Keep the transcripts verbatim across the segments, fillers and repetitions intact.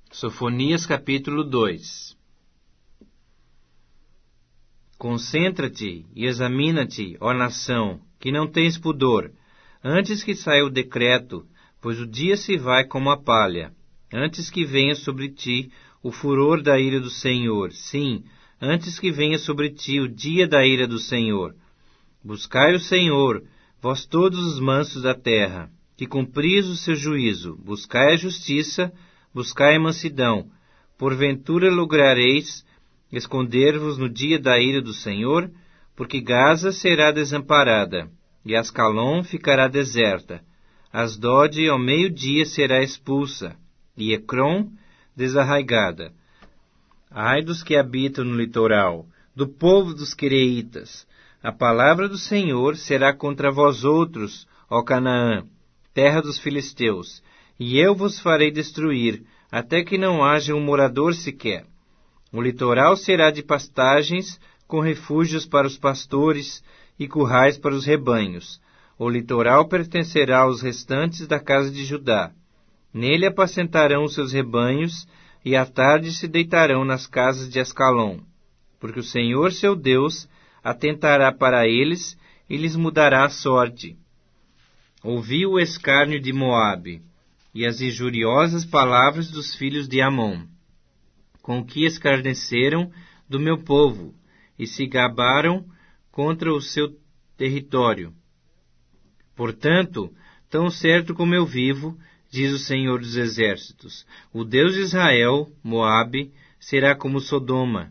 Sofonias capítulo dois. Concentra-te e examina-te, ó nação, que não tens pudor, antes que saia o decreto, pois o dia se vai como a palha, antes que venha sobre ti o furor da ira do Senhor, sim, antes que venha sobre ti o dia da ira do Senhor. Buscai o Senhor, vós todos os mansos da terra, que cumpris o seu juízo, buscai a justiça, buscai a mansidão, porventura lograreis esconder-vos no dia da ira do Senhor, porque Gaza será desamparada, e Ascalon ficará deserta. Asdod ao meio-dia será expulsa, e Ecrom desarraigada. Ai dos que habitam no litoral, do povo dos quereitas! A palavra do Senhor será contra vós outros, ó Canaã, terra dos filisteus, e eu vos farei destruir, até que não haja um morador sequer. O litoral será de pastagens, com refúgios para os pastores e currais para os rebanhos. O litoral pertencerá aos restantes da casa de Judá. Nele apacentarão os seus rebanhos, e à tarde se deitarão nas casas de Ascalon. Porque o Senhor, seu Deus, atentará para eles e lhes mudará a sorte. Ouvi o escárnio de Moabe, e as injuriosas palavras dos filhos de Amon, com que escarneceram do meu povo, e se gabaram contra o seu território. Portanto, tão certo como eu vivo, diz o Senhor dos Exércitos, o Deus de Israel, Moabe, será como Sodoma,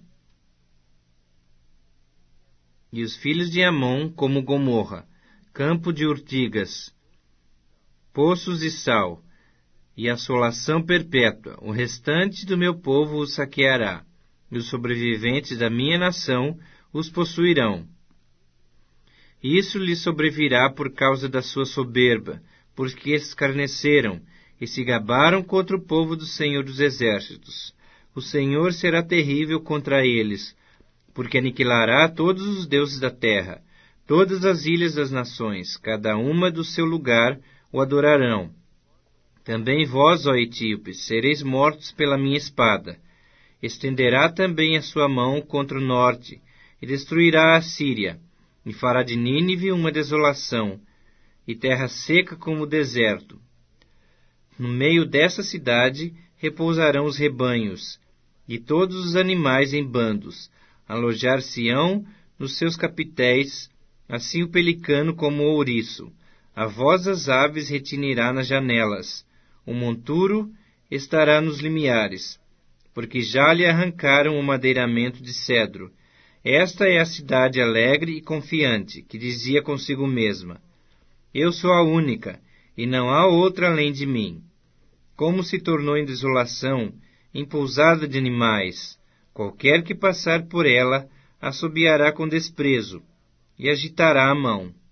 e os filhos de Amon como Gomorra, campo de urtigas, poços de sal, e assolação perpétua. O restante do meu povo os saqueará, e os sobreviventes da minha nação os possuirão. Isso lhes sobrevirá por causa da sua soberba, porque escarneceram e se gabaram contra o povo do Senhor dos Exércitos. O Senhor será terrível contra eles, porque aniquilará todos os deuses da terra. Todas as ilhas das nações, cada uma do seu lugar, o adorarão. Também vós, ó etíopes, sereis mortos pela minha espada. Estenderá também a sua mão contra o norte, e destruirá a Síria, e fará de Nínive uma desolação, e terra seca como o deserto. No meio dessa cidade repousarão os rebanhos, e todos os animais em bandos. Alojar-se-ão nos seus capitéis, assim o pelicano como o ouriço. A voz das aves retinirá nas janelas. O monturo estará nos limiares, porque já lhe arrancaram o madeiramento de cedro. Esta é a cidade alegre e confiante, que dizia consigo mesma: eu sou a única, e não há outra além de mim. Como se tornou em desolação, em pousada de animais. Qualquer que passar por ela, assobiará com desprezo, e agitará a mão.